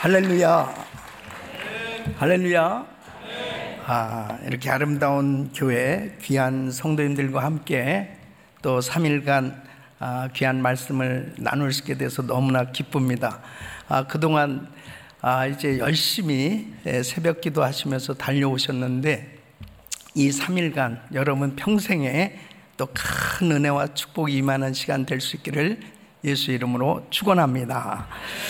할렐루야. 할렐루야. 이렇게 아름다운 교회, 귀한 성도님들과 함께 또 3일간 귀한 말씀을 나눌 수 있게 돼서 너무나 기쁩니다. 그동안 이제 열심히 새벽 기도 하시면서 달려오셨는데 이 3일간 여러분 평생에 또 큰 은혜와 축복이 임하는 시간 될 수 있기를 예수 이름으로 축원합니다.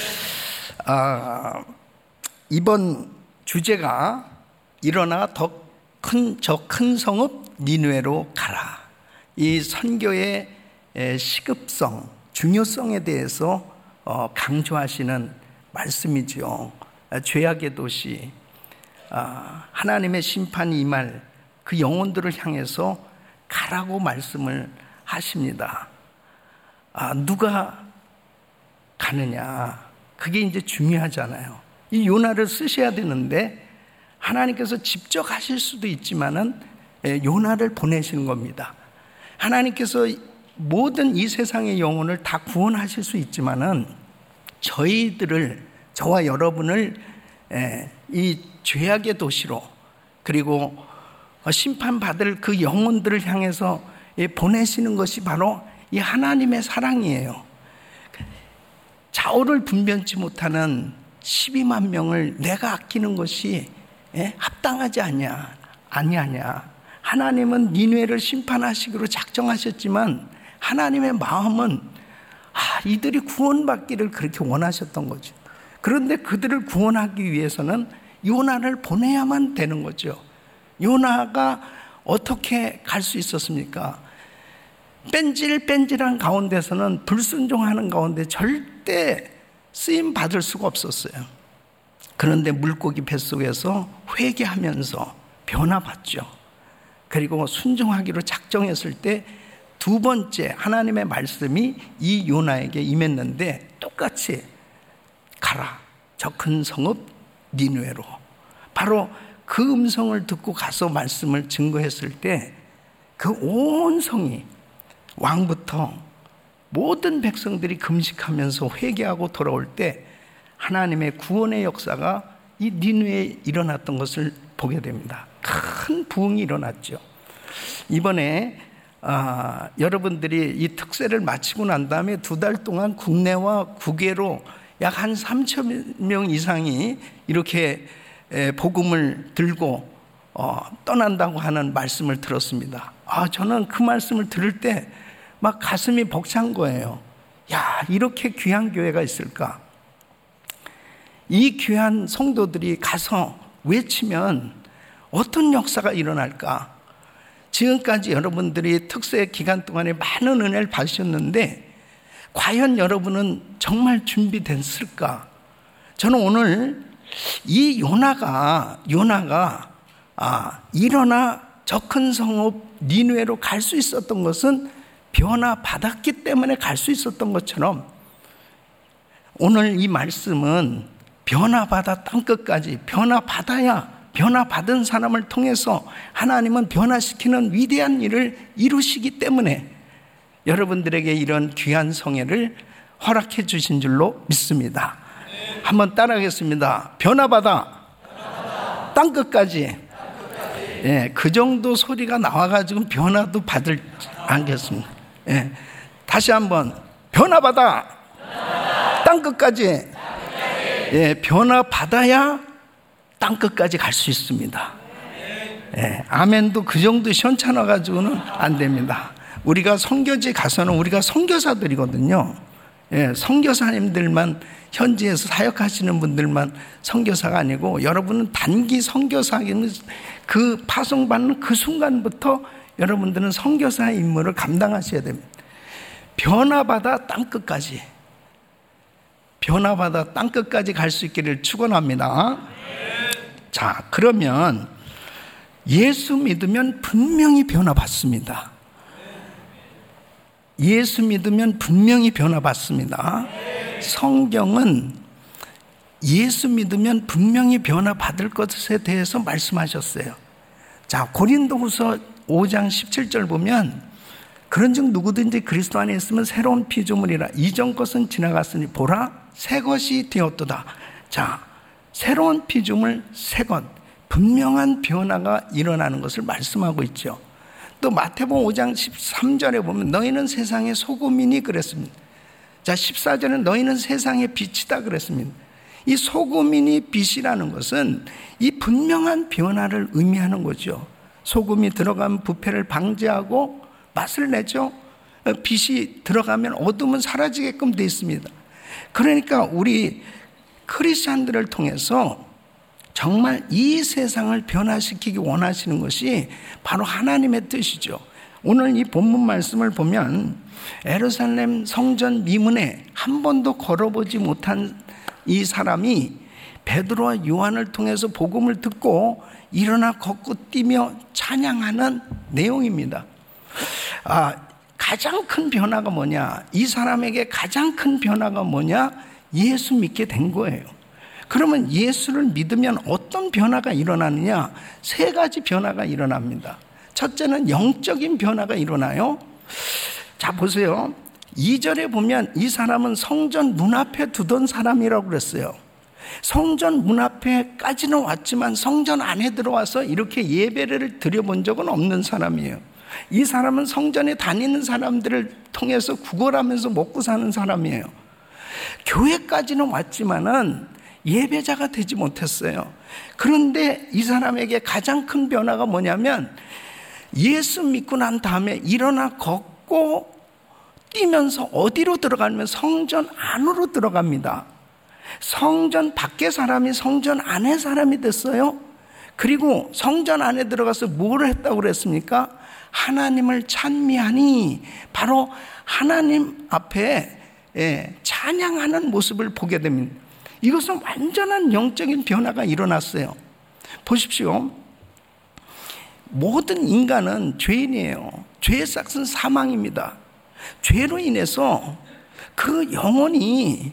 이번 주제가 일어나 저 큰 성읍 니느웨로 가라. 이 선교의 시급성, 중요성에 대해서 강조하시는 말씀이지요. 죄악의 도시, 하나님의 심판이 임할 그 영혼들을 향해서 가라고 말씀을 하십니다. 누가 가느냐? 그게 이제 중요하잖아요. 이 요나를 쓰셔야 되는데 하나님께서 직접 하실 수도 있지만은 요나를 보내시는 겁니다. 하나님께서 모든 이 세상의 영혼을 다 구원하실 수 있지만은 저와 여러분을 이 죄악의 도시로 그리고 심판받을 그 영혼들을 향해서 보내시는 것이 바로 이 하나님의 사랑이에요. 좌우를 분변치 못하는 12만 명을 내가 아끼는 것이 합당하지 아니하냐. 하나님은 니느웨를 심판하시기로 작정하셨지만 하나님의 마음은 이들이 구원받기를 그렇게 원하셨던 거죠. 그런데 그들을 구원하기 위해서는 요나를 보내야만 되는 거죠. 요나가 어떻게 갈 수 있었습니까? 뺀질뺀질한 가운데서는 불순종하는 가운데 절대 쓰임 받을 수가 없었어요. 그런데 물고기 뱃속에서 회개하면서 변화받죠. 그리고 순종하기로 작정했을 때 두 번째 하나님의 말씀이 이 요나에게 임했는데 똑같이 가라, 저 큰 성읍 니느웨로. 바로 그 음성을 듣고 가서 말씀을 증거했을 때 그 온 성이, 왕부터 모든 백성들이 금식하면서 회개하고 돌아올 때 하나님의 구원의 역사가 이 니느웨에 일어났던 것을 보게 됩니다. 큰 부흥이 일어났죠. 이번에 여러분들이 이 특세를 마치고 난 다음에 2달 동안 국내와 국외로 약 한 3천 명 이상이 이렇게 복음을 들고 떠난다고 하는 말씀을 들었습니다. 저는 그 말씀을 들을 때 막 가슴이 벅찬 거예요. 이렇게 귀한 교회가 있을까? 이 귀한 성도들이 가서 외치면 어떤 역사가 일어날까? 지금까지 여러분들이 특세 기간 동안에 많은 은혜를 받으셨는데 과연 여러분은 정말 준비됐을까? 저는 오늘 이 요나가 일어나 저 큰 성읍 니느웨로 갈 수 있었던 것은 변화받았기 때문에 갈 수 있었던 것처럼 오늘 이 말씀은 변화받아 땅끝까지 변화받은 사람을 통해서 하나님은 변화시키는 위대한 일을 이루시기 때문에 여러분들에게 이런 귀한 성회를 허락해 주신 줄로 믿습니다. 한번 따라하겠습니다. 변화받아 땅끝까지. 그 정도 소리가 나와가지고 변화도 받을 않겠습니다. 다시 한번 변화받아 땅끝까지. 변화받아야 땅끝까지 갈 수 있습니다. 아멘도 그 정도 시원찮아가지고는 안 됩니다. 우리가 선교지 가서는 우리가 선교사들이거든요. 선교사님들만, 현지에서 사역하시는 분들만 선교사가 아니고 여러분은 단기 선교사는 그 파송받는 그 순간부터 여러분들은 선교사의 임무를 감당하셔야 됩니다. 변화받아 땅끝까지. 변화받아 땅끝까지 갈 수 있기를 축원합니다. 자, 그러면 예수 믿으면 분명히 변화받습니다. 예수 믿으면 분명히 변화받습니다. 성경은 예수 믿으면 분명히 변화받을 것에 대해서 말씀하셨어요. 자, 고린도후서 5장 17절 보면 그런즉 누구든지 그리스도 안에 있으면 새로운 피조물이라 이전 것은 지나갔으니 보라 새 것이 되었도다. 자, 새로운 피조물 새 것, 분명한 변화가 일어나는 것을 말씀하고 있죠. 또 마태복음 5장 13절에 보면 너희는 세상의 소금이니 그랬습니다. 자, 14절은 너희는 세상의 빛이다 그랬습니다. 이 소금이니 빛이라는 것은 이 분명한 변화를 의미하는 거죠. 소금이 들어가면 부패를 방지하고 맛을 내죠. 빛이 들어가면 어둠은 사라지게끔 되어 있습니다. 그러니까 우리 크리스찬들을 통해서 정말 이 세상을 변화시키기 원하시는 것이 바로 하나님의 뜻이죠. 오늘 이 본문 말씀을 보면 예루살렘 성전 미문에 한 번도 걸어보지 못한 이 사람이 베드로와 요한을 통해서 복음을 듣고 일어나 걷고 뛰며 찬양하는 내용입니다. 가장 큰 변화가 뭐냐? 이 사람에게 가장 큰 변화가 뭐냐? 예수 믿게 된 거예요. 그러면 예수를 믿으면 어떤 변화가 일어나느냐? 세 가지 변화가 일어납니다. 첫째는 영적인 변화가 일어나요. 자, 보세요. 2절에 보면 이 사람은 성전 문 앞에 두던 사람이라고 그랬어요. 성전 문 앞에까지는 왔지만 성전 안에 들어와서 이렇게 예배를 드려본 적은 없는 사람이에요. 이 사람은 성전에 다니는 사람들을 통해서 구걸하면서 먹고 사는 사람이에요. 교회까지는 왔지만은 예배자가 되지 못했어요. 그런데 이 사람에게 가장 큰 변화가 뭐냐면 예수 믿고 난 다음에 일어나 걷고 뛰면서 어디로 들어가면 성전 안으로 들어갑니다. 성전 밖에 사람이 성전 안에 사람이 됐어요. 그리고 성전 안에 들어가서 뭘 했다고 그랬습니까? 하나님을 찬미하니 바로 하나님 앞에 찬양하는 모습을 보게 됩니다. 이것은 완전한 영적인 변화가 일어났어요. 보십시오. 모든 인간은 죄인이에요. 죄의 삭은 사망입니다. 죄로 인해서 그 영혼이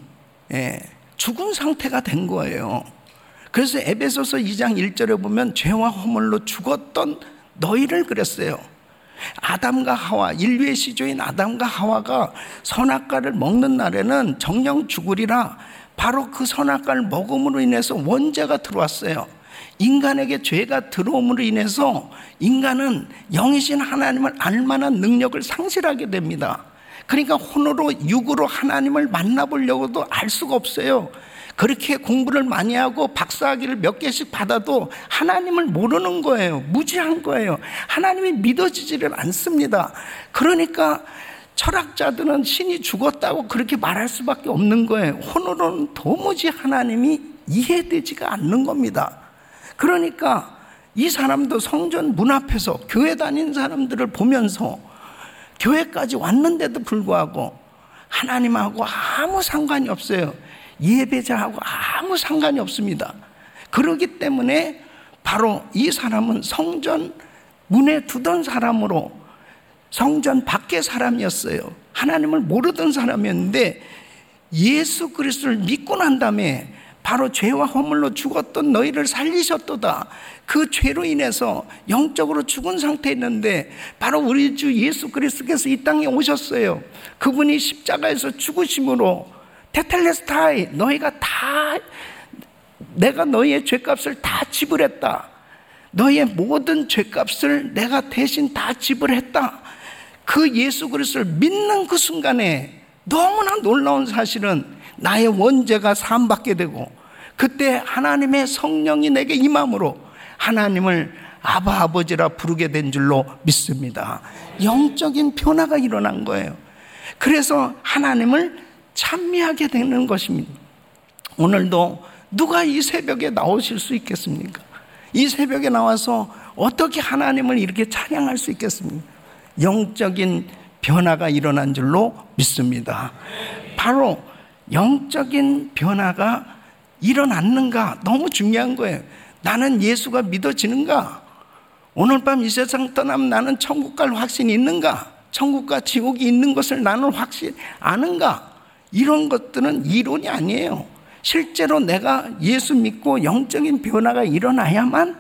죽은 상태가 된 거예요. 그래서 에베소서 2장 1절에 보면 죄와 허물로 죽었던 너희를 그랬어요. 아담과 하와, 인류의 시조인 아담과 하와가 선악과를 먹는 날에는 정령 죽으리라. 바로 그 선악과를 먹음으로 인해서 원죄가 들어왔어요. 인간에게 죄가 들어옴으로 인해서 인간은 영이신 하나님을 알만한 능력을 상실하게 됩니다. 그러니까 혼으로 육으로 하나님을 만나보려고도 알 수가 없어요. 그렇게 공부를 많이 하고 박사학위를 몇 개씩 받아도 하나님을 모르는 거예요. 무지한 거예요. 하나님이 믿어지지를 않습니다. 그러니까 철학자들은 신이 죽었다고 그렇게 말할 수밖에 없는 거예요. 혼으로는 도무지 하나님이 이해되지가 않는 겁니다. 그러니까 이 사람도 성전 문 앞에서 교회 다니는 사람들을 보면서 교회까지 왔는데도 불구하고 하나님하고 아무 상관이 없어요. 예배자하고 아무 상관이 없습니다. 그렇기 때문에 바로 이 사람은 성전 문에 두던 사람으로 성전 밖의 사람이었어요. 하나님을 모르던 사람이었는데 예수 그리스도를 믿고 난 다음에 바로 죄와 허물로 죽었던 너희를 살리셨도다. 그 죄로 인해서 영적으로 죽은 상태에 있는데 바로 우리 주 예수 그리스도께서 이 땅에 오셨어요. 그분이 십자가에서 죽으심으로 테텔레스타이, 너희가 다, 내가 너희의 죄값을 다 지불했다. 너희의 모든 죄값을 내가 대신 다 지불했다. 그 예수 그리스도를 믿는 그 순간에 너무나 놀라운 사실은 나의 원죄가 사함받게 되고 그때 하나님의 성령이 내게 임함으로 하나님을 아바 아버지라 부르게 된 줄로 믿습니다. 영적인 변화가 일어난 거예요. 그래서 하나님을 찬미하게 되는 것입니다. 오늘도 누가 이 새벽에 나오실 수 있겠습니까? 이 새벽에 나와서 어떻게 하나님을 이렇게 찬양할 수 있겠습니까? 영적인 변화가 일어난 줄로 믿습니다. 바로 영적인 변화가 일어났는가? 너무 중요한 거예요. 나는 예수가 믿어지는가? 오늘 밤 이 세상 떠나면 나는 천국 갈 확신이 있는가? 천국과 지옥이 있는 것을 나는 확신 아는가? 이런 것들은 이론이 아니에요. 실제로 내가 예수 믿고 영적인 변화가 일어나야만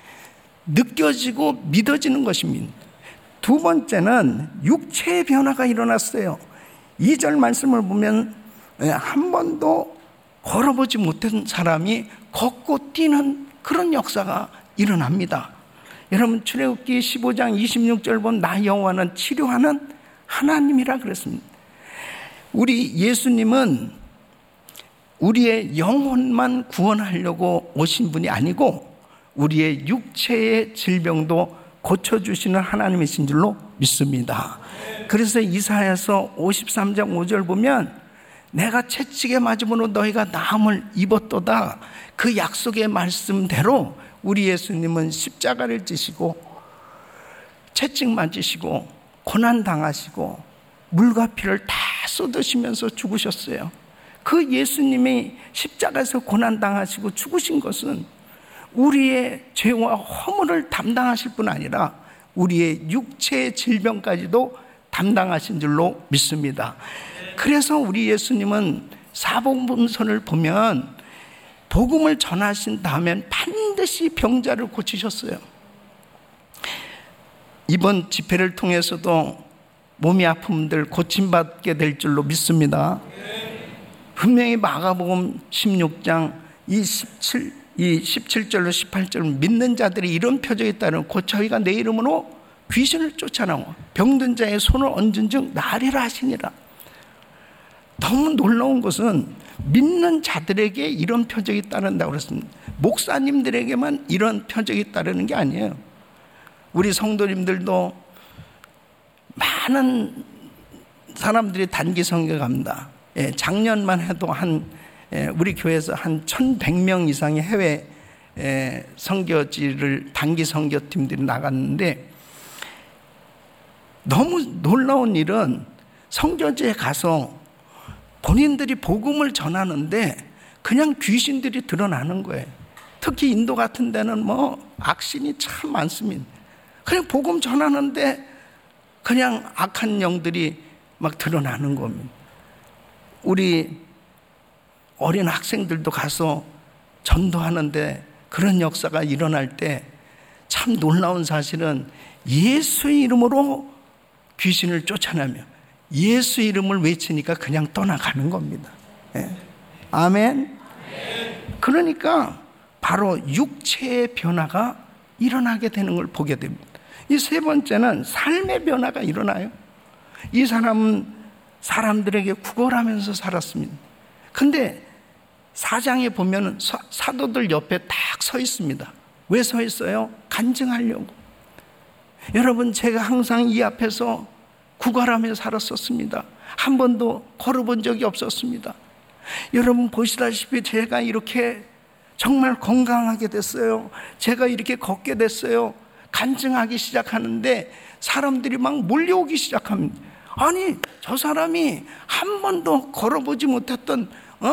느껴지고 믿어지는 것입니다. 두 번째는 육체의 변화가 일어났어요. 2절 말씀을 보면 한 번도 걸어보지 못한 사람이 걷고 뛰는 그런 역사가 일어납니다. 여러분, 출애굽기 15장 26절 보면 나 여호와는 치료하는 하나님이라 그랬습니다. 우리 예수님은 우리의 영혼만 구원하려고 오신 분이 아니고 우리의 육체의 질병도 고쳐주시는 하나님이신 줄로 믿습니다. 그래서 이사야서 53장 5절 보면 내가 채찍에 맞음으로 너희가 나음을 입었도다, 그 약속의 말씀대로 우리 예수님은 십자가를 지시고 채찍 맞으시고 고난당하시고 물과 피를 다 쏟으시면서 죽으셨어요. 그 예수님이 십자가에서 고난당하시고 죽으신 것은 우리의 죄와 허물을 담당하실 뿐 아니라 우리의 육체의 질병까지도 담당하신 줄로 믿습니다. 그래서 우리 예수님은 사복음서를 보면 복음을 전하신 다음엔 반드시 병자를 고치셨어요. 이번 집회를 통해서도 몸이 아픈 분들 고침받게 될 줄로 믿습니다. 분명히 마가복음 16장 17절로 18절 믿는 자들이 이런 표적이 따르면 곧 저희가 내 이름으로 귀신을 쫓아나고 병든 자의 손을 얹은 즉 나으리라 하시니라. 너무 놀라운 것은 믿는 자들에게 이런 표적이 따른다고 그랬습니다. 목사님들에게만 이런 표적이 따르는 게 아니에요. 우리 성도님들도 많은 사람들이 단기 선교 갑니다. 작년만 해도 우리 교회에서 한 1,100명 이상의 해외 선교지를 단기 선교팀들이 나갔는데, 너무 놀라운 일은 선교지에 가서 본인들이 복음을 전하는데 그냥 귀신들이 드러나는 거예요. 특히 인도 같은 데는 악신이 참 많습니다. 그냥 복음 전하는데 그냥 악한 영들이 막 드러나는 겁니다. 우리 어린 학생들도 가서 전도하는데 그런 역사가 일어날 때 참 놀라운 사실은 예수의 이름으로 귀신을 쫓아내며 예수 이름을 외치니까 그냥 떠나가는 겁니다. 아멘. 그러니까 바로 육체의 변화가 일어나게 되는 걸 보게 됩니다. 이 세 번째는 삶의 변화가 일어나요. 이 사람은 사람들에게 구걸하면서 살았습니다. 근데 4장에 보면 사도들 옆에 딱 서 있습니다. 왜 서 있어요? 간증하려고. 여러분, 제가 항상 이 앞에서 구걸하며 살았었습니다. 한 번도 걸어본 적이 없었습니다. 여러분 보시다시피 제가 이렇게 정말 건강하게 됐어요. 제가 이렇게 걷게 됐어요. 간증하기 시작하는데 사람들이 막 몰려오기 시작합니다. 아니, 저 사람이 한 번도 걸어보지 못했던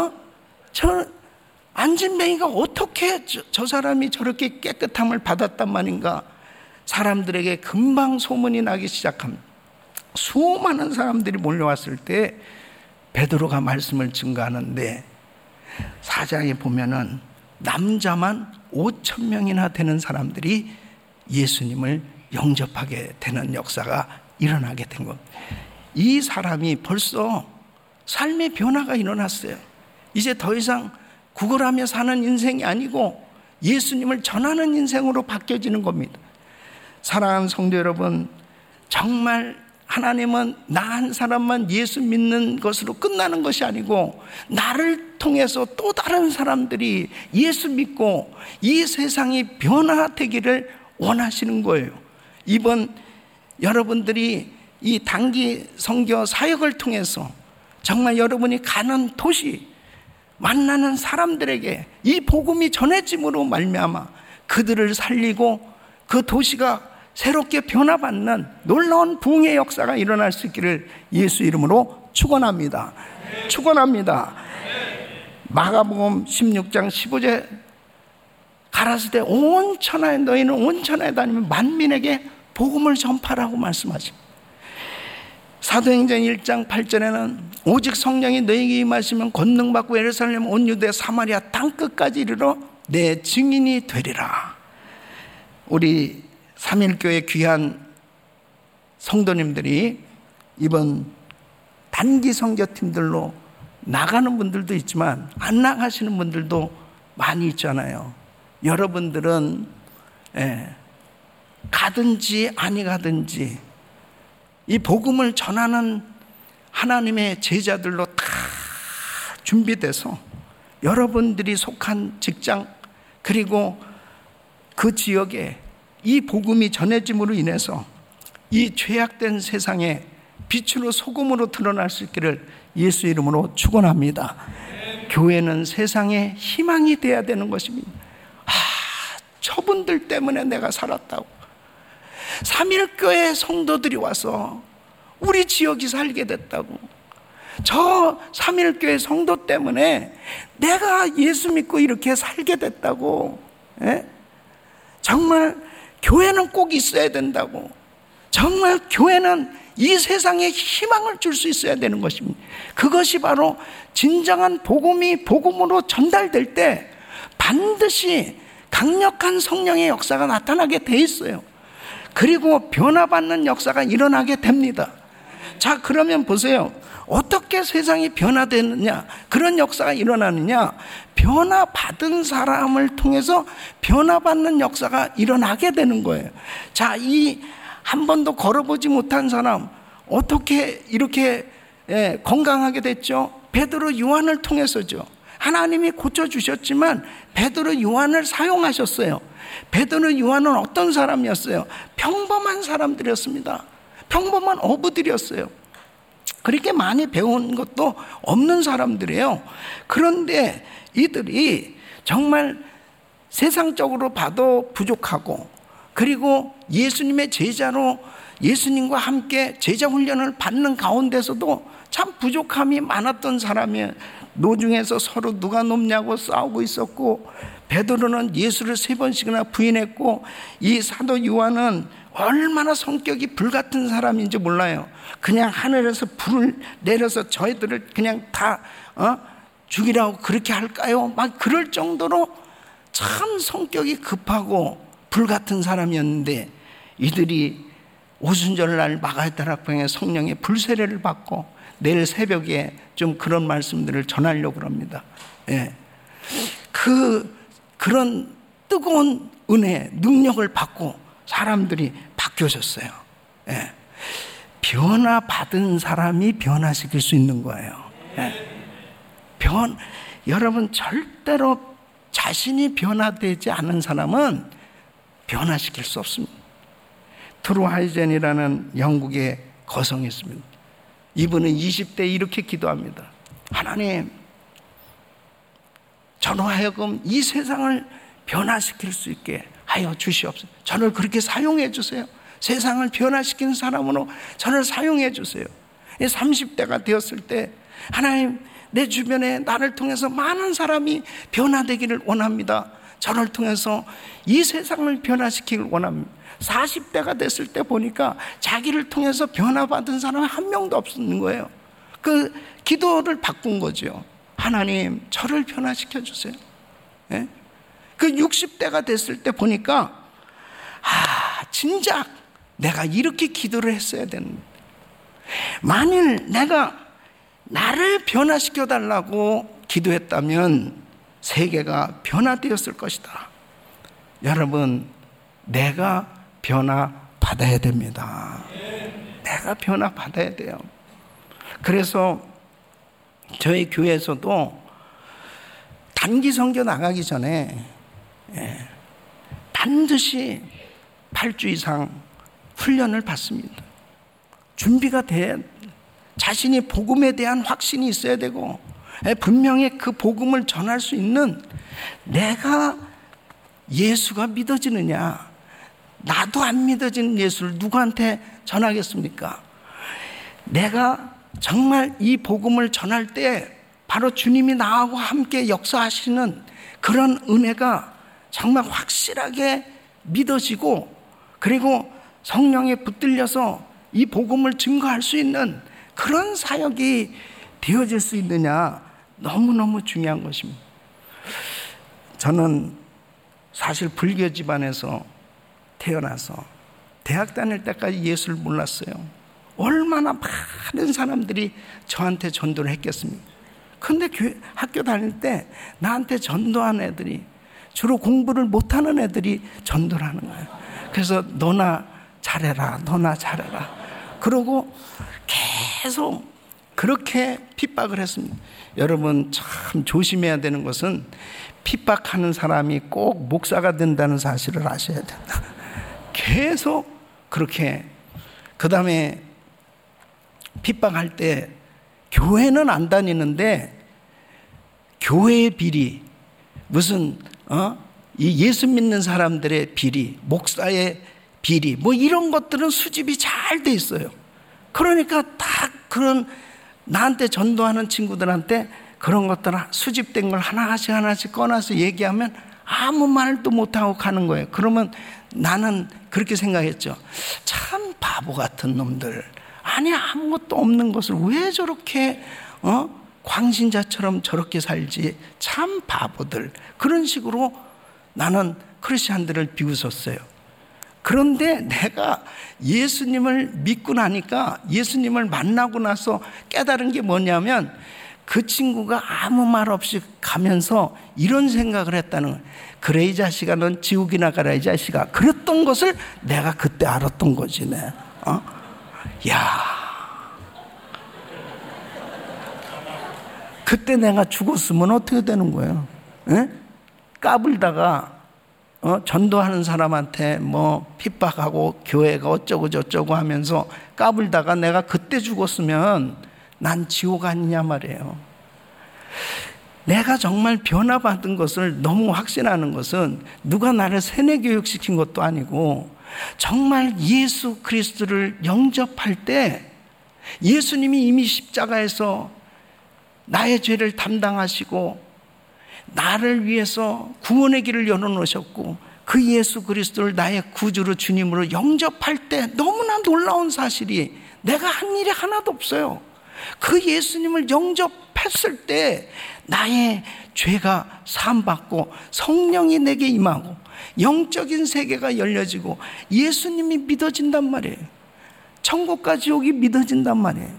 저 안진뱅이가 어떻게 저 사람이 저렇게 깨끗함을 받았단 말인가. 사람들에게 금방 소문이 나기 시작합니다. 수많은 사람들이 몰려왔을 때 베드로가 말씀을 증거하는데 4장에 보면은 남자만 5,000명이나 되는 사람들이 예수님을 영접하게 되는 역사가 일어나게 된 겁니다. 이 사람이 벌써 삶의 변화가 일어났어요. 이제 더 이상 구걸하며 사는 인생이 아니고 예수님을 전하는 인생으로 바뀌어지는 겁니다. 사랑하는 성도 여러분, 정말 하나님은 나 한 사람만 예수 믿는 것으로 끝나는 것이 아니고 나를 통해서 또 다른 사람들이 예수 믿고 이 세상이 변화되기를 원하시는 거예요. 이번 여러분들이 이 단기 선교 사역을 통해서 정말 여러분이 가는 도시, 만나는 사람들에게 이 복음이 전해짐으로 말미암아 그들을 살리고 그 도시가 새롭게 변화받는 놀라운 부흥의 역사가 일어날 수 있기를 예수 이름으로 축원합니다. 축원합니다. 마가복음 16장 15절 가라사대 온 천하에 너희는 온 천하에 다니면 만민에게 복음을 전파라고 말씀하십니다. 사도행전 1장 8절에는 오직 성령이 너희에게 임하시면 권능받고 예루살렘 온 유대 사마리아 땅끝까지 이르러 내 증인이 되리라. 우리 삼일교회 귀한 성도님들이 이번 단기 선교팀들로 나가는 분들도 있지만 안 나가시는 분들도 많이 있잖아요. 여러분들은 가든지 아니 가든지 이 복음을 전하는 하나님의 제자들로 다 준비돼서 여러분들이 속한 직장 그리고 그 지역에 이 복음이 전해짐으로 인해서 이 죄악된 세상에 빛으로 소금으로 드러날 수 있기를 예수 이름으로 축원합니다. 교회는 세상의 희망이 되어야 되는 것입니다. 저분들 때문에 내가 살았다고, 삼일교회 성도들이 와서 우리 지역이 살게 됐다고, 저 삼일교회 성도 때문에 내가 예수 믿고 이렇게 살게 됐다고, 정말 교회는 꼭 있어야 된다고, 정말 교회는 이 세상에 희망을 줄 수 있어야 되는 것입니다. 그것이 바로 진정한 복음이 복음으로 전달될 때 반드시 강력한 성령의 역사가 나타나게 돼 있어요. 그리고 변화받는 역사가 일어나게 됩니다. 자, 그러면 보세요. 어떻게 세상이 변화되느냐, 그런 역사가 일어나느냐? 변화받은 사람을 통해서 변화받는 역사가 일어나게 되는 거예요. 자, 이 한 번도 걸어보지 못한 사람 어떻게 이렇게 건강하게 됐죠? 베드로 요한을 통해서죠. 하나님이 고쳐주셨지만 베드로 요한을 사용하셨어요. 베드로 요한은 어떤 사람이었어요? 평범한 사람들이었습니다. 평범한 어부들이었어요. 그렇게 많이 배운 것도 없는 사람들이에요. 그런데 이들이 정말 세상적으로 봐도 부족하고, 그리고 예수님의 제자로 예수님과 함께 제자 훈련을 받는 가운데서도 참 부족함이 많았던 사람이에요. 노중에서 서로 누가 높냐고 싸우고 있었고, 베드로는 예수를 3번씩이나 부인했고, 이 사도 요한은 얼마나 성격이 불같은 사람인지 몰라요. 그냥 하늘에서 불을 내려서 저희들을 그냥 다 죽이라고 그렇게 할까요? 막 그럴 정도로 참 성격이 급하고 불같은 사람이었는데, 이들이 오순절날 마가다락방에 성령의 불세례를 받고 내일 새벽에 좀 그런 말씀들을 전하려고 합니다. 그런 뜨거운 은혜, 능력을 받고 사람들이 바뀌어졌어요. 변화받은 사람이 변화시킬 수 있는 거예요. 여러분, 절대로 자신이 변화되지 않은 사람은 변화시킬 수 없습니다. 트루 하이젠이라는 영국의 거성이 있습니다. 이분은 20대에 이렇게 기도합니다. 하나님, 저로 하여금 이 세상을 변화시킬 수 있게 하여 주시옵소서. 저를 그렇게 사용해 주세요. 세상을 변화시키는 사람으로 저를 사용해 주세요. 30대가 되었을 때, 하나님, 내 주변에 나를 통해서 많은 사람이 변화되기를 원합니다. 저를 통해서 이 세상을 변화시키길 원합니다. 40대가 됐을 때 보니까 자기를 통해서 변화받은 사람이 한 명도 없는 거예요. 그 기도를 바꾼 거죠. 하나님, 저를 변화시켜 주세요. 그 60대가 됐을 때 보니까 진작 내가 이렇게 기도를 했어야 되는데, 만일 내가 나를 변화시켜 달라고 기도했다면 세계가 변화되었을 것이다. 여러분, 내가 변화받아야 됩니다. 내가 변화받아야 돼요. 그래서 저희 교회에서도 단기 선교 나가기 전에 반드시 8주 이상 훈련을 받습니다. 준비가 돼, 자신이 복음에 대한 확신이 있어야 되고, 분명히 그 복음을 전할 수 있는, 내가 예수가 믿어지느냐, 나도 안 믿어지는 예수를 누구한테 전하겠습니까? 내가 정말 이 복음을 전할 때 바로 주님이 나하고 함께 역사하시는 그런 은혜가 정말 확실하게 믿어지고, 그리고 성령에 붙들려서 이 복음을 증거할 수 있는 그런 사역이 되어질 수 있느냐, 너무너무 중요한 것입니다. 저는 사실 불교 집안에서 태어나서 대학 다닐 때까지 예수를 몰랐어요. 얼마나 많은 사람들이 저한테 전도를 했겠습니까? 근데 학교 다닐 때 나한테 전도하는 애들이 주로 공부를 못하는 애들이 전도를 하는 거예요. 그래서 너나 잘해라, 너나 잘해라. 그러고 계속 그렇게 핍박을 했습니다. 여러분 참 조심해야 되는 것은 핍박하는 사람이 꼭 목사가 된다는 사실을 아셔야 된다. 계속 그렇게. 그 다음에 핍박할 때 교회는 안 다니는데 교회의 비리, 무슨 이 예수 믿는 사람들의 비리, 목사의 비리, 뭐 이런 것들은 수집이 잘 돼 있어요. 그러니까 다 그런 나한테 전도하는 친구들한테 그런 것들 수집된 걸 하나씩 꺼내서 얘기하면 아무 말도 못하고 가는 거예요. 그러면 나는 그렇게 생각했죠. 참 바보 같은 놈들. 아니 아무것도 없는 것을 왜 저렇게 광신자처럼 저렇게 살지. 참 바보들. 그런 식으로 나는 크리스찬들을 비웃었어요. 그런데 내가 예수님을 믿고 나니까, 예수님을 만나고 나서 깨달은 게 뭐냐면 그 친구가 아무 말 없이 가면서 이런 생각을 했다는 거예요. 그래 이 자식아, 넌 지옥이나 가라 이 자식아. 그랬던 것을 내가 그때 알았던 거지. 야, 그때 내가 죽었으면 어떻게 되는 거예요? 에? 까불다가 전도하는 사람한테 뭐 핍박하고 교회가 어쩌고 저쩌고 하면서 까불다가 내가 그때 죽었으면 난 지옥 아니냐 말이에요. 내가 정말 변화받은 것을 너무 확신하는 것은 누가 나를 세뇌교육시킨 것도 아니고 정말 예수 그리스도를 영접할 때 예수님이 이미 십자가에서 나의 죄를 담당하시고 나를 위해서 구원의 길을 열어놓으셨고 그 예수 그리스도를 나의 구주로 주님으로 영접할 때 너무나 놀라운 사실이 내가 한 일이 하나도 없어요. 그 예수님을 영접했을 때 나의 죄가 사함받고 성령이 내게 임하고 영적인 세계가 열려지고 예수님이 믿어진단 말이에요. 천국과 지옥이 믿어진단 말이에요.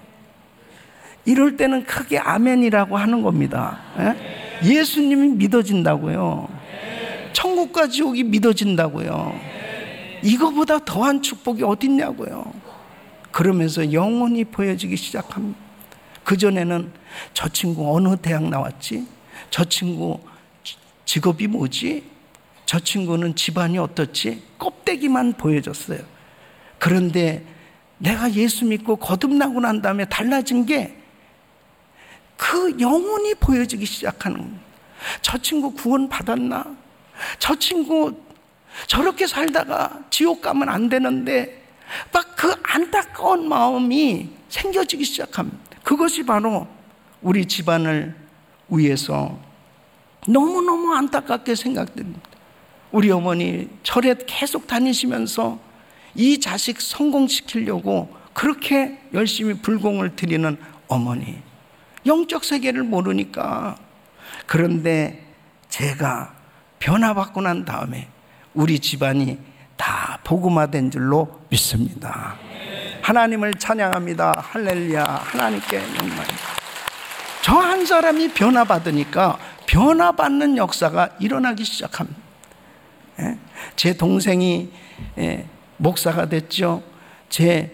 이럴 때는 크게 아멘이라고 하는 겁니다. 예수님이 믿어진다고요. 천국과 지옥이 믿어진다고요. 이거보다 더한 축복이 어딨냐고요. 그러면서 영혼이 보여지기 시작합니다. 그전에는 저 친구 어느 대학 나왔지? 저 친구 직업이 뭐지? 저 친구는 집안이 어떻지? 껍데기만 보여줬어요. 그런데 내가 예수 믿고 거듭나고 난 다음에 달라진 게 그 영혼이 보여지기 시작하는 거예요. 저 친구 구원 받았나? 저 친구 저렇게 살다가 지옥 가면 안 되는데 막 그 안타까운 마음이 생겨지기 시작합니다. 그것이 바로 우리 집안을 위해서 너무너무 안타깝게 생각됩니다. 우리 어머니 절에 계속 다니시면서 이 자식 성공시키려고 그렇게 열심히 불공을 드리는 어머니, 영적 세계를 모르니까. 그런데 제가 변화받고 난 다음에 우리 집안이 다 복음화된 줄로 믿습니다. 하나님을 찬양합니다. 할렐루야. 하나님께 영광. 저 한 사람이 변화받으니까 변화받는 역사가 일어나기 시작합니다. 제 동생이 목사가 됐죠. 제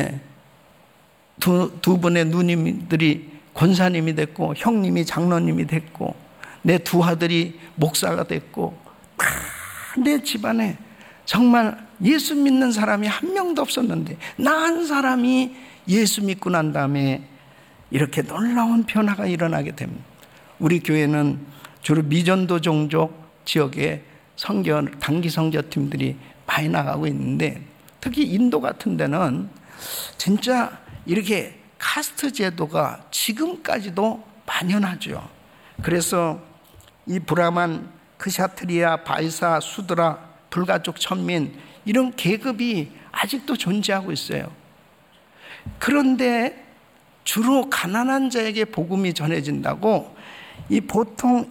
두 분의 누님들이 권사님이 됐고, 형님이 장로님이 됐고, 내 두 아들이 목사가 됐고, 다 내 집안에 정말 예수 믿는 사람이 한 명도 없었는데 나 한 사람이 예수 믿고 난 다음에 이렇게 놀라운 변화가 일어나게 됩니다. 우리 교회는 주로 미전도 종족 지역에 단기 선교팀들이 많이 나가고 있는데, 특히 인도 같은 데는 진짜 이렇게 카스트 제도가 지금까지도 만연하죠. 그래서 이 브라만, 크샤트리아, 바이사, 수드라, 불가족 천민, 이런 계급이 아직도 존재하고 있어요. 그런데 주로 가난한 자에게 복음이 전해진다고 보통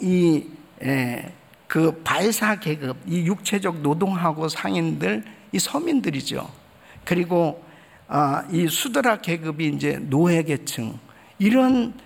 그 바이사 계급, 이 육체적 노동하고 상인들, 이 서민들이죠. 그리고 이 수드라 계급이 이제 노예계층, 이런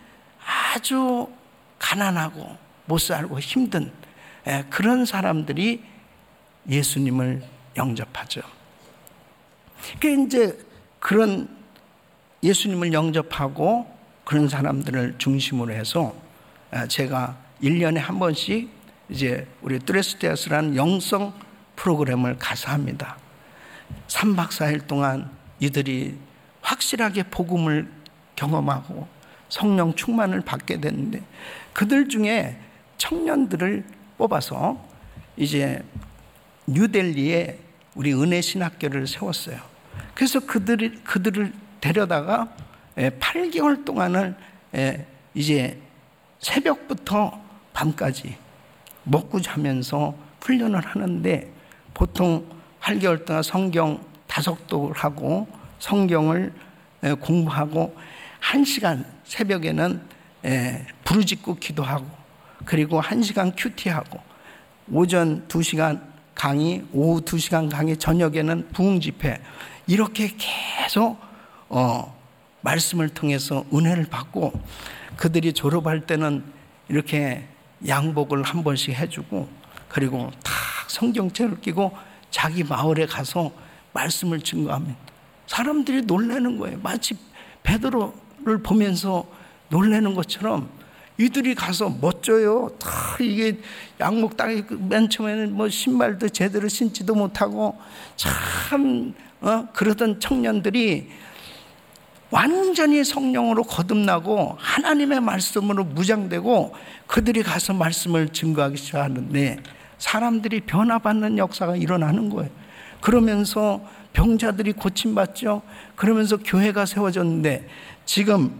아주 가난하고 못 살고 힘든 그런 사람들이 예수님을 영접하죠. 그러니까 이제 그런 예수님을 영접하고 그런 사람들을 중심으로 해서 제가 1년에 한 번씩 이제 우리 뚜레스테아스라는 영성 프로그램을 가서 합니다. 3박 4일 동안 이들이 확실하게 복음을 경험하고 성령 충만을 받게 됐는데, 그들 중에 청년들을 뽑아서 이제 뉴델리에 우리 은혜신학교를 세웠어요. 그래서 그들을 데려다가 8개월 동안을 이제 새벽부터 밤까지 먹고 자면서 훈련을 하는데, 보통 8개월 동안 성경 5독을 하고 성경을 공부하고 1시간 새벽에는 부르짖고 기도하고, 그리고 1시간 큐티하고, 오전 2시간 강의, 오후 2시간 강의, 저녁에는 부흥 집회, 이렇게 계속 말씀을 통해서 은혜를 받고, 그들이 졸업할 때는 이렇게 양복을 한 번씩 해주고, 그리고 다 성경책을 끼고 자기 마을에 가서 말씀을 증거합니다. 사람들이 놀라는 거예요. 마치 베드로를 보면서 놀라는 것처럼 이들이 가서 멋져요. 다 이게 양복 땅에 맨 처음에는 뭐 신발도 제대로 신지도 못하고 참 그러던 청년들이 완전히 성령으로 거듭나고 하나님의 말씀으로 무장되고 그들이 가서 말씀을 증거하기 시작하는데, 사람들이 변화받는 역사가 일어나는 거예요. 그러면서 병자들이 고침받죠. 그러면서 교회가 세워졌는데, 지금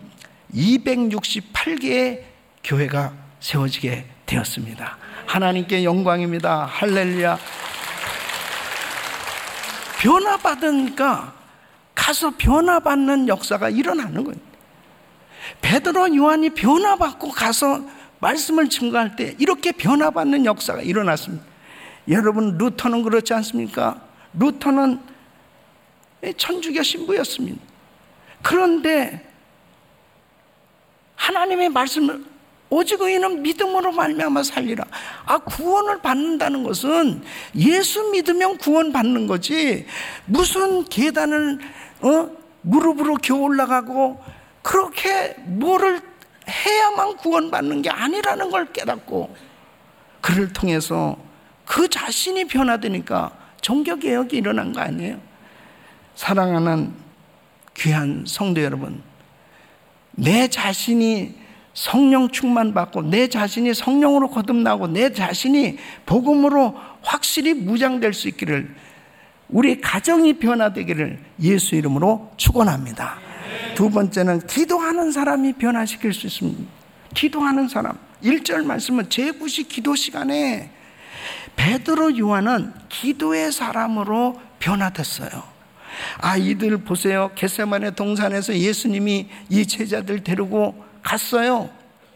268개의 교회가 세워지게 되었습니다. 하나님께 영광입니다. 할렐루야. 변화받으니까 가서 변화받는 역사가 일어나는 거예요. 베드로, 요한이 변화받고 가서 말씀을 증거할 때 이렇게 변화받는 역사가 일어났습니다. 여러분, 루터는 그렇지 않습니까? 루터는 천주교 신부였습니다. 그런데 하나님의 말씀을 오직 의인은 믿음으로 말미암아 살리라. 구원을 받는다는 것은 예수 믿으면 구원 받는 거지, 무슨 계단을 무릎으로 겨우 올라가고 그렇게 뭐를 해야만 구원 받는 게 아니라는 걸 깨닫고, 그를 통해서 그 자신이 변화되니까 종교개혁이 일어난 거 아니에요? 사랑하는 귀한 성도 여러분, 내 자신이 성령 충만받고 내 자신이 성령으로 거듭나고 내 자신이 복음으로 확실히 무장될 수 있기를, 우리 가정이 변화되기를 예수 이름으로 축원합니다. 두 번째는 기도하는 사람이 변화시킬 수 있습니다. 기도하는 사람. 1절 말씀은 제9시 기도 시간에 베드로, 요한은 기도의 사람으로 변화됐어요. 이들 보세요. 겟세마네 동산에서 예수님이 이 제자들 데리고 갔어요.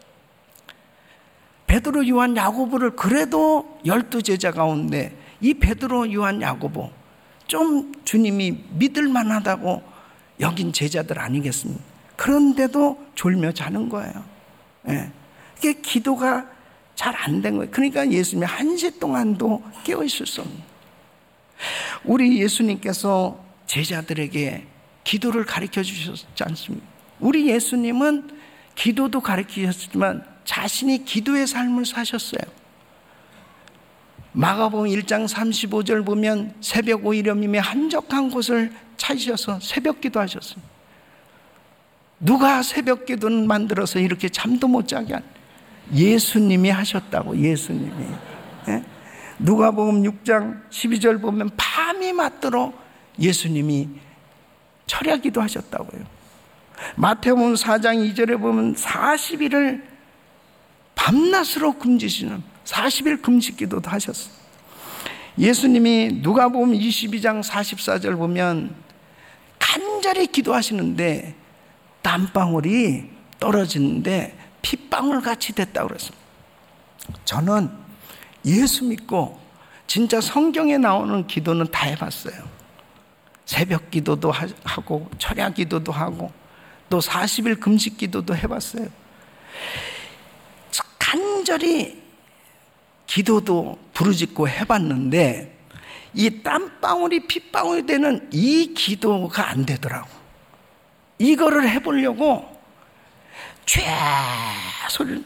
베드로, 요한, 야고보를 그래도 12제자 가운데 이 베드로, 요한, 야고보 좀 주님이 믿을 만하다고 여긴 제자들 아니겠습니까? 그런데도 졸며 자는 거예요. 이게 기도가 잘 안 된 거예요. 그러니까 예수님이 1시 동안도 깨어 있을 수 없는. 우리 예수님께서 제자들에게 기도를 가르쳐 주셨지 않습니까? 우리 예수님은 기도도 가르치셨지만 자신이 기도의 삶을 사셨어요. 마가복음 1장 35절 보면 새벽 오이렴임에 한적한 곳을 찾으셔서 새벽 기도하셨습니다. 누가 새벽 기도는 만들어서 이렇게 잠도 못 자게 한? 예수님이 하셨다고. 예수님이. 누가복음 6장 12절 보면 밤이 맞도록 예수님이 철야 기도하셨다고요. 마태복음 4장 2절에 보면 40일을 밤낮으로 금지시는 40일 금식 기도도 하셨어요. 예수님이 누가복음 22장 44절 보면 간절히 기도하시는데 땀방울이 떨어지는데 핏방울 같이 됐다고 그랬습니다. 저는 예수 믿고 진짜 성경에 나오는 기도는 다 해봤어요. 새벽 기도도 하고 철야 기도도 하고 또 40일 금식 기도도 해봤어요. 간절히 기도도 부르짖고 해봤는데 이 땀방울이 핏방울이 되는 이 기도가 안 되더라고. 이거를 해보려고 소리를,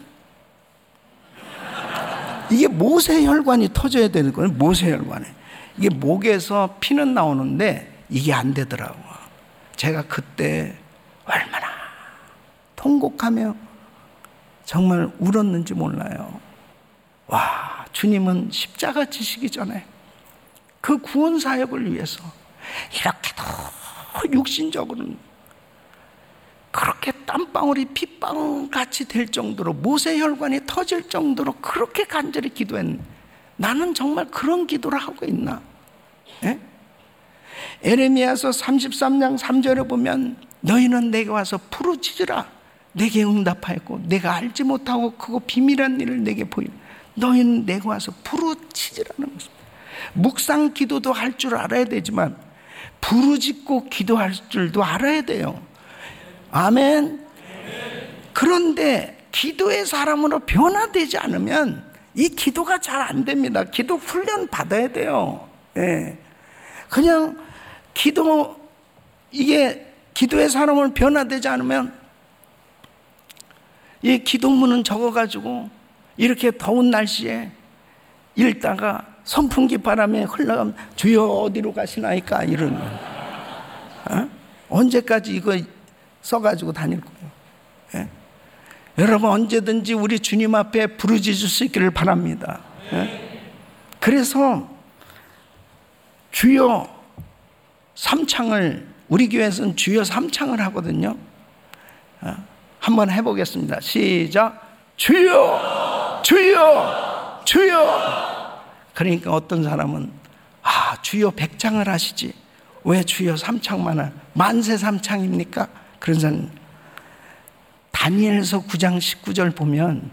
이게 모세혈관이 터져야 되는 거예요. 모세혈관에 이게 목에서 피는 나오는데 이게 안 되더라고. 제가 그때 얼마나 통곡하며 정말 울었는지 몰라요. 와, 주님은 십자가 지시기 전에 그 구원 사역을 위해서 이렇게도 육신적으로는 그렇게 땀방울이 핏방울 같이 될 정도로 모세혈관이 터질 정도로 그렇게 간절히 기도했는데 나는 정말 그런 기도를 하고 있나? 예? 에레미야서 33장 3절에 보면 너희는 내게 와서 부르짖으라. 내게 응답하였고 내가 알지 못하고 크고 비밀한 일을 내게 보이고 너희는 내게 와서 부르짖으라는 것입니다. 묵상 기도도 할 줄 알아야 되지만 부르짖고 기도할 줄도 알아야 돼요. 아멘. 그런데 기도의 사람으로 변화되지 않으면 이 기도가 잘 안 됩니다. 기도 훈련 받아야 돼요. 예. 그냥 이게 기도의 사람으로 변화되지 않으면 이 기도문은 적어가지고 이렇게 더운 날씨에 읽다가 선풍기 바람에 흘러가면 주여 어디로 가시나이까 이런 어? 언제까지 이거 써가지고 다닐 거예요? 예? 여러분 언제든지 우리 주님 앞에 부르짖을 수 있기를 바랍니다. 예? 그래서 주여 삼창을 우리 교회에서는 주여 삼창을 하거든요. 한번 해보겠습니다. 시작. 주여 주여 주여. 그러니까 어떤 사람은 주여 100창을 하시지 왜 주여 3창만 하 만세 3창입니까? 그런 사람 다니엘서 9장 19절 보면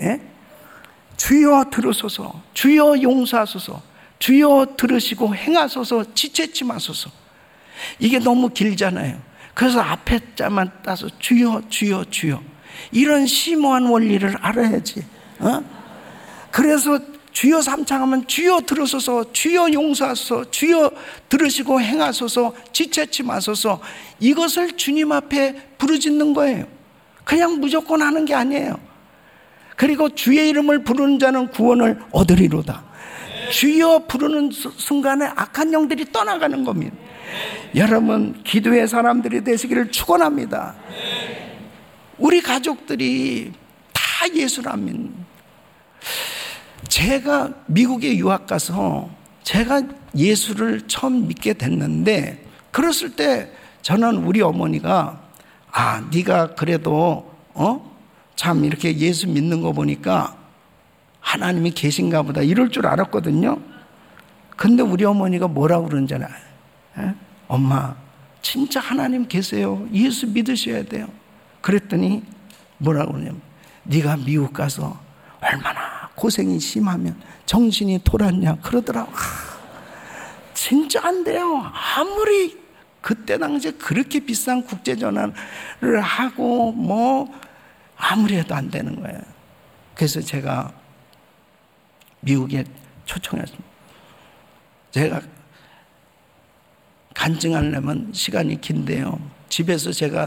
주여 들으소서 주여 용서하소서 주여 들으시고 행하소서 지체치 마소서. 이게 너무 길잖아요. 그래서 앞에 자만 따서 주여 주여 주여 이런 심오한 원리를 알아야지. 그래서 주여 삼창하면 주여 들으소서 주여 용서하소서 주여 들으시고 행하소서 지체치 마소서. 이것을 주님 앞에 부르짖는 거예요. 그냥 무조건 하는 게 아니에요. 그리고 주의 이름을 부르는 자는 구원을 얻으리로다. 주여 부르는 순간에 악한 영들이 떠나가는 겁니다. 여러분 기도의 사람들이 되시기를 축원합니다. 우리 가족들이 다 예수를 안 믿는. 제가 미국에 유학 가서 제가 예수를 처음 믿게 됐는데 그랬을 때 저는 우리 어머니가 네가 그래도 참 이렇게 예수 믿는 거 보니까 하나님이 계신가 보다 이럴 줄 알았거든요. 근데 우리 어머니가 뭐라고 그러는지 알아요? 엄마 진짜 하나님 계세요. 예수 믿으셔야 돼요. 그랬더니 뭐라고 그러냐면 네가 미국 가서 얼마나 고생이 심하면 정신이 돌았냐 그러더라고. 진짜 안 돼요. 아무리 그때 당시에 그렇게 비싼 국제전화를 하고 아무리 해도 안 되는 거예요. 그래서 제가 미국에 초청했습니다. 제가 간증하려면 시간이 긴데요. 집에서 제가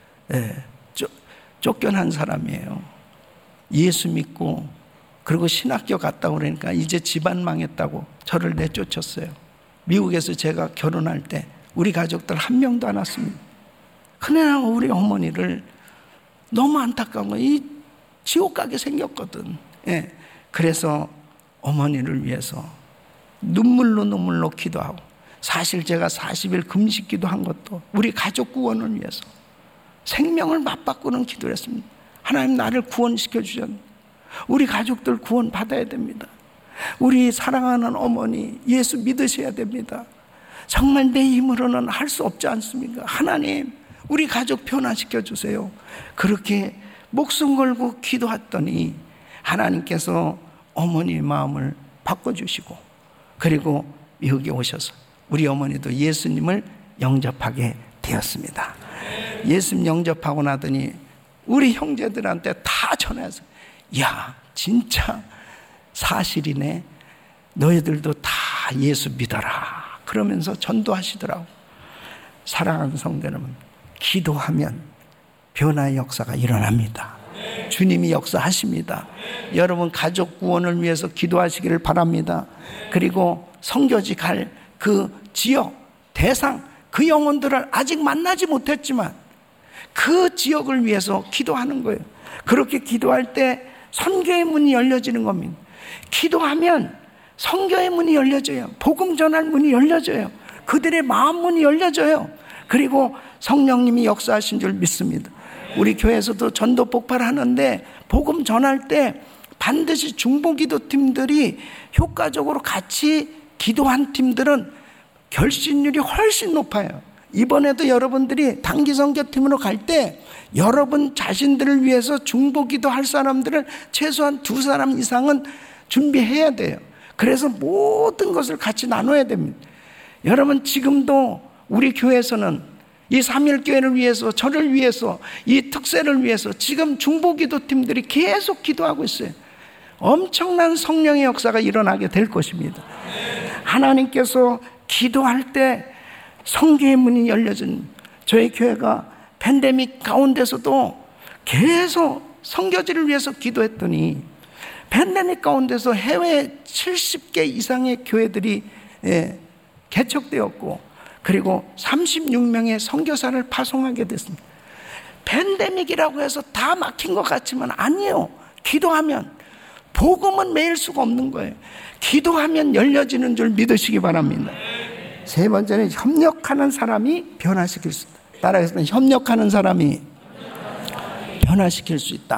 쫓겨난 사람이에요. 예수 믿고 그리고 신학교 갔다고 그러니까 이제 집안 망했다고 저를 내쫓았어요. 미국에서 제가 결혼할 때 우리 가족들 한 명도 안 왔습니다. 그냥 우리 어머니를 너무 안타까운 거예요. 이 지옥 가게 생겼거든. 그래서 어머니를 위해서 눈물로 기도하고 사실 제가 40일 금식 기도한 것도 우리 가족 구원을 위해서 생명을 맞바꾸는 기도를 했습니다. 하나님 나를 구원시켜 주셨는데 우리 가족들 구원 받아야 됩니다. 우리 사랑하는 어머니 예수 믿으셔야 됩니다. 정말 내 힘으로는 할 수 없지 않습니까? 하나님 우리 가족 변화시켜 주세요. 그렇게 목숨 걸고 기도했더니 하나님께서 어머니의 마음을 바꿔주시고 그리고 미국에 오셔서 우리 어머니도 예수님을 영접하게 되었습니다. 예수님 영접하고 나더니 우리 형제들한테 다 뛰쳐나서 야 진짜 사실이네, 너희들도 다 예수 믿어라 그러면서 전도하시더라고. 사랑하는 성도 여러분, 기도하면 변화의 역사가 일어납니다. 주님이 역사하십니다. 여러분 가족 구원을 위해서 기도하시기를 바랍니다. 그리고 선교지 갈 그 지역, 대상, 그 영혼들을 아직 만나지 못했지만 그 지역을 위해서 기도하는 거예요. 그렇게 기도할 때 선교의 문이 열려지는 겁니다. 기도하면 선교의 문이 열려져요. 복음 전할 문이 열려져요. 그들의 마음 문이 열려져요. 그리고 성령님이 역사하신 줄 믿습니다. 우리 교회에서도 전도 폭발하는데 복음 전할 때 반드시 중보기도 팀들이 효과적으로 같이 기도한 팀들은 결신율이 훨씬 높아요. 이번에도 여러분들이 단기 선교팀으로 갈 때 여러분 자신들을 위해서 중보기도 할 사람들을 최소한 2사람 이상은 준비해야 돼요. 그래서 모든 것을 같이 나눠야 됩니다. 여러분 지금도 우리 교회에서는 이 3.1교회를 위해서, 저를 위해서, 이 특세를 위해서 지금 중보기도 팀들이 계속 기도하고 있어요. 엄청난 성령의 역사가 일어나게 될 것입니다. 하나님께서 기도할 때 성교의 문이 열려진, 저희 교회가 팬데믹 가운데서도 계속 선교지를 위해서 기도했더니 팬데믹 가운데서 해외 70개 이상의 교회들이 개척되었고, 그리고 36명의 선교사를 파송하게 됐습니다. 팬데믹이라고 해서 다 막힌 것 같지만 아니에요. 기도하면 복음은 매일 수가 없는 거예요. 기도하면 열려지는 줄 믿으시기 바랍니다. 세 번째는 협력하는 사람이 변화시킬 수 있다. 따라해서 협력하는 사람이 변화시킬 수 있다.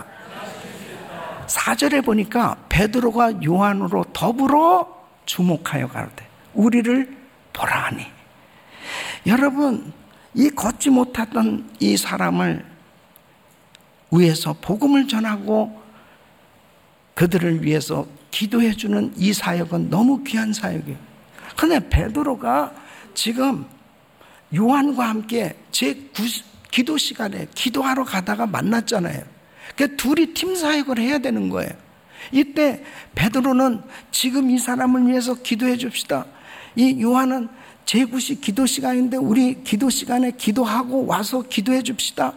4절에 보니까 베드로가 요한으로 더불어 주목하여 가로되 우리를 보라 하니, 여러분 이 걷지 못했던 이 사람을 위해서 복음을 전하고 그들을 위해서 기도해 주는 이 사역은 너무 귀한 사역이에요. 그런데 베드로가 지금 요한과 함께 제 기도 시간에 기도하러 가다가 만났잖아요. 그러니까 둘이 팀 사역을 해야 되는 거예요. 이때 베드로는 지금 이 사람을 위해서 기도해 줍시다. 이 요한은 제9시 기도 시간인데 우리 기도 시간에 기도하고 와서 기도해 줍시다.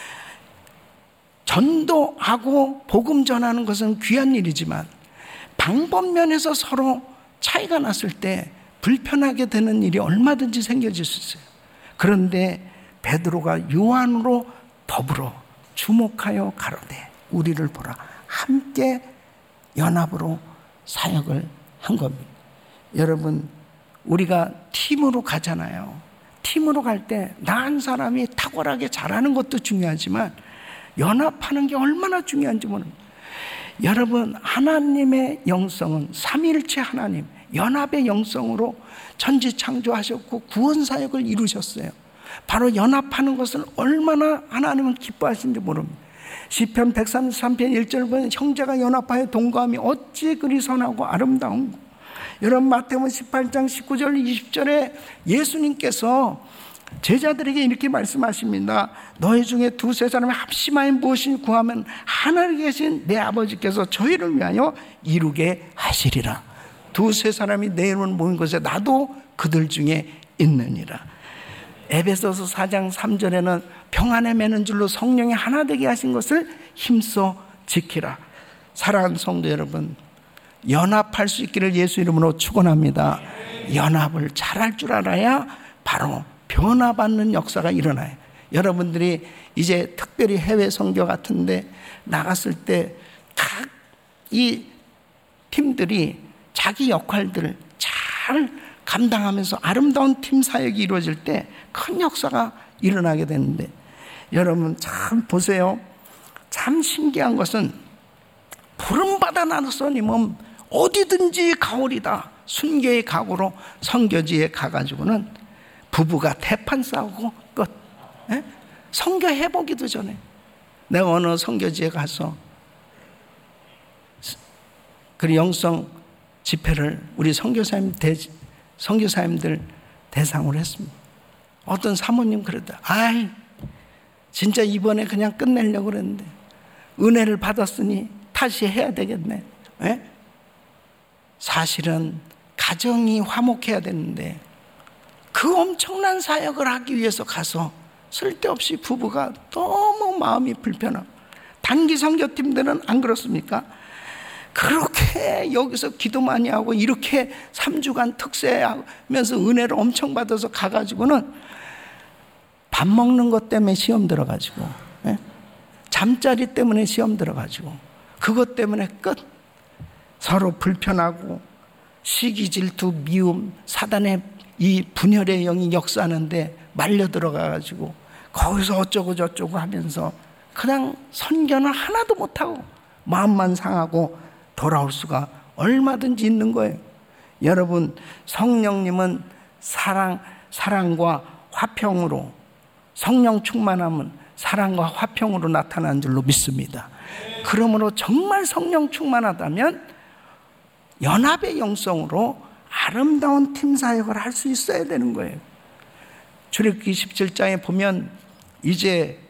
전도하고 복음 전하는 것은 귀한 일이지만 방법면에서 서로 차이가 났을 때 불편하게 되는 일이 얼마든지 생겨질 수 있어요. 그런데 베드로가 요한으로 더불어 주목하여 가로되 우리를 보라, 함께 연합으로 사역을 한 겁니다. 여러분 우리가 팀으로 가잖아요. 팀으로 갈 때 나 한 사람이 탁월하게 잘하는 것도 중요하지만 연합하는 게 얼마나 중요한지 모릅니다. 여러분 하나님의 영성은 삼위일체 하나님 연합의 영성으로 천지 창조하셨고 구원사역을 이루셨어요. 바로 연합하는 것을 얼마나 하나님은 기뻐하시는지 모릅니다. 시편 133편 1절 보면 형제가 연합하여 동거함이 어찌 그리 선하고 아름다운고. 여러분 마태복음 18장 19절 20절에 예수님께서 제자들에게 이렇게 말씀하십니다. 너희 중에 2-3사람이 합심하여 무엇을 구하면 하늘에 계신 내 아버지께서 저희를 위하여 이루게 하시리라. 2-3사람이 내 이름을 모인 곳에 나도 그들 중에 있느니라. 에베소서 4장 3절에는 평안에 매는 줄로 성령이 하나 되게 하신 것을 힘써 지키라. 사랑하는 성도 여러분, 연합할 수 있기를 예수 이름으로 축원합니다. 연합을 잘할 줄 알아야 바로 변화받는 역사가 일어나요. 여러분들이 이제 특별히 해외 선교 같은데 나갔을 때 각 이 팀들이 자기 역할들을 잘 감당하면서 아름다운 팀 사역이 이루어질 때 큰 역사가 일어나게 되는데, 여러분 참 보세요. 참 신기한 것은 부름받아 나서님은 어디든지 가오리다. 순교의 각오로 선교지에 가가지고는 부부가 대판 싸우고 끝. 선교 해보기도 전에 내가 어느 선교지에 가서 그 영성 집회를 우리 선교사님들 대상으로 했습니다. 어떤 사모님 그러다, 아이 진짜 이번에 그냥 끝내려고 그랬는데 은혜를 받았으니 다시 해야 되겠네. 예? 사실은 가정이 화목해야 되는데 그 엄청난 사역을 하기 위해서 가서 쓸데없이 부부가 너무 마음이 불편하고, 단기 선교팀들은 안 그렇습니까? 그렇게 여기서 기도 많이 하고 이렇게 3주간 특세하면서 은혜를 엄청 받아서 가가지고는 밥 먹는 것 때문에 시험 들어가지고, 예? 잠자리 때문에 시험 들어가지고, 그것 때문에 끝. 서로 불편하고 시기, 질투, 미움, 사단의 이 분열의 영이 역사하는데 말려 들어가가지고 거기서 어쩌고 저쩌고 하면서 그냥 선교는 하나도 못하고 마음만 상하고 돌아올 수가 얼마든지 있는 거예요. 여러분, 성령님은 사랑과 화평으로, 성령 충만함은 사랑과 화평으로 나타나는 줄로 믿습니다. 그러므로 정말 성령 충만하다면 연합의 영성으로 아름다운 팀 사역을 할 수 있어야 되는 거예요. 출애굽기 17장에 보면 이제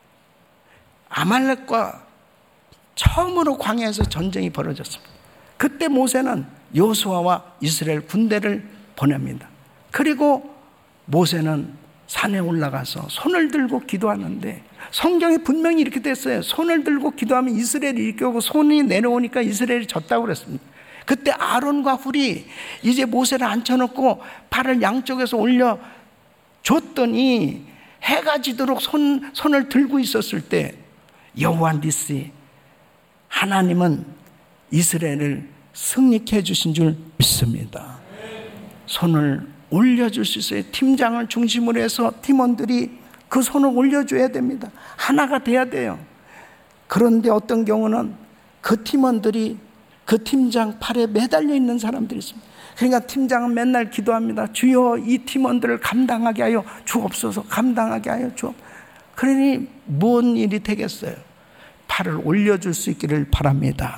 아말렉과 처음으로 광야에서 전쟁이 벌어졌습니다. 그때 모세는 여호수아와 이스라엘 군대를 보냅니다. 그리고 모세는 산에 올라가서 손을 들고 기도하는데, 성경에 분명히 이렇게 됐어요. 손을 들고 기도하면 이스라엘이 이렇게 오고, 손이 내려오니까 이스라엘이 졌다고 그랬습니다. 그때 아론과 훌이 이제 모세를 앉혀놓고 발을 양쪽에서 올려 줬더니 해가 지도록 손을 들고 있었을 때 여호와 니시, 하나님은 이스라엘을 승리케 해주신 줄 믿습니다. 손을 올려줄 수 있어요. 팀장을 중심으로 해서 팀원들이 그 손을 올려줘야 됩니다. 하나가 돼야 돼요. 그런데 어떤 경우는 그 팀원들이 그 팀장 팔에 매달려 있는 사람들이 있습니다. 그러니까 팀장은 맨날 기도합니다. 주여, 이 팀원들을 감당하게 하여 주옵소서, 감당하게 하여 주옵소서. 그러니 뭔 일이 되겠어요? 팔을 올려줄 수 있기를 바랍니다.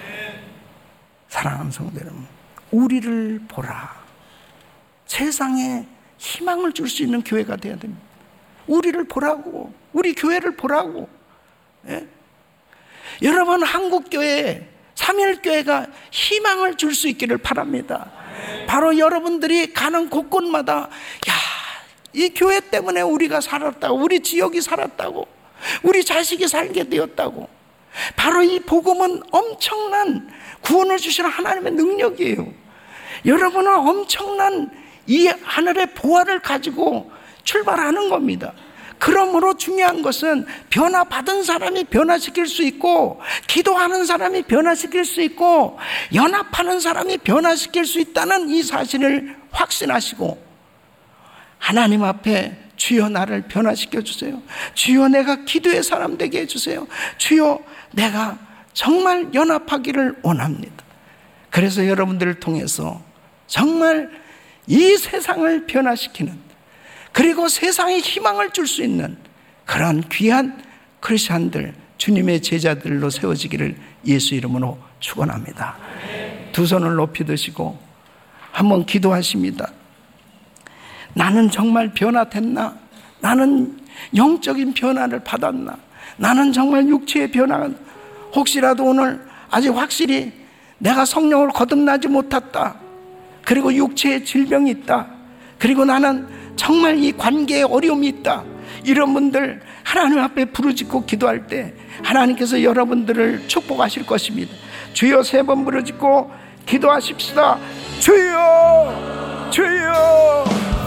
사랑하는 성도 여러분, 우리를 보라. 세상에 희망을 줄 수 있는 교회가 되어야 됩니다. 우리를 보라고, 우리 교회를 보라고. 예? 여러분, 한국교회, 삼일교회가 희망을 줄 수 있기를 바랍니다. 바로 여러분들이 가는 곳곳마다, 야, 이 교회 때문에 우리가 살았다고, 우리 지역이 살았다고, 우리 자식이 살게 되었다고. 바로 이 복음은 엄청난 구원을 주시는 하나님의 능력이에요. 여러분은 엄청난 이 하늘의 보화를 가지고 출발하는 겁니다. 그러므로 중요한 것은 변화받은 사람이 변화시킬 수 있고, 기도하는 사람이 변화시킬 수 있고, 연합하는 사람이 변화시킬 수 있다는 이 사실을 확신하시고, 하나님 앞에 주여 나를 변화시켜 주세요. 주여 내가 기도의 사람 되게 해주세요. 주여 내가 정말 연합하기를 원합니다. 그래서 여러분들을 통해서 정말 이 세상을 변화시키는, 그리고 세상에 희망을 줄 수 있는 그런 귀한 크리스찬들, 주님의 제자들로 세워지기를 예수 이름으로 축원합니다. 두 손을 높이 드시고 한번 기도하십니다. 나는 정말 변화됐나? 나는 영적인 변화를 받았나? 나는 정말 육체의 변화가, 혹시라도 오늘 아직 확실히 내가 성령을 거듭나지 못했다, 그리고 육체의 질병이 있다, 그리고 나는 정말 이 관계에 어려움이 있다, 이런 분들 하나님 앞에 부르짖고 기도할 때 하나님께서 여러분들을 축복하실 것입니다. 주여 3번 부르짖고 기도하십시다. 주여, 주여,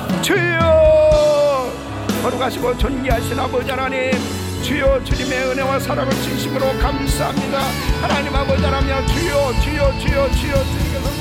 주여. 걸어가시고 존귀하신 아버지 하나님, 주여 주님의 은혜와 사랑을 진심으로 감사합니다. 하나님 아버지 하나님, 주여, 주여, 주여, 주여, 주여.